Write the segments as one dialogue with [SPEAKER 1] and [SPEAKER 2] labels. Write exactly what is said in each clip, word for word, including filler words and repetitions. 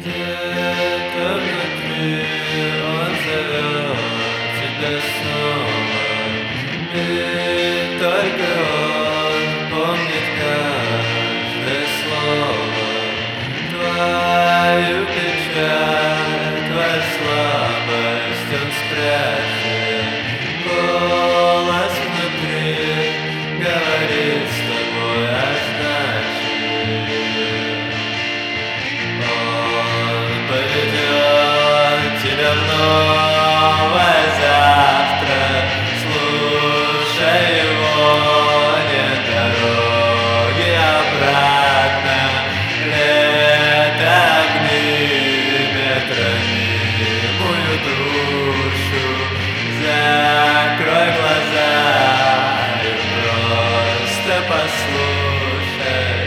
[SPEAKER 1] Где-то внутри он зовет тебя снова, и только он помнит каждое слово. Твою печаль, твою слабость он спрячет. Голос внутри говорит с тобой, а значит, он поведет тебя в новое завтра. Слушай его, нет дороги обратно. Лето, огни, ветромимую душу. Закрой глаза и просто послушай.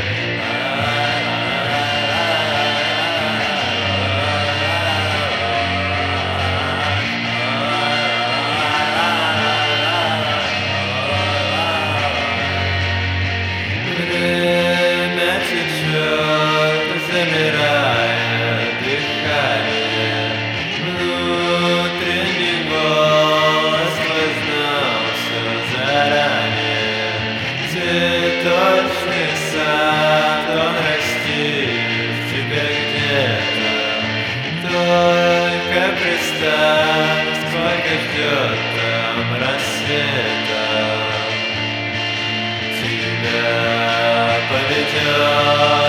[SPEAKER 1] Время течет, замирает дыхание. Внутренний голос твой знал все заранее. Цветочный сад, он растит в тебе где-то. Только представь, сколько ждет там рассвета. Тебя поведет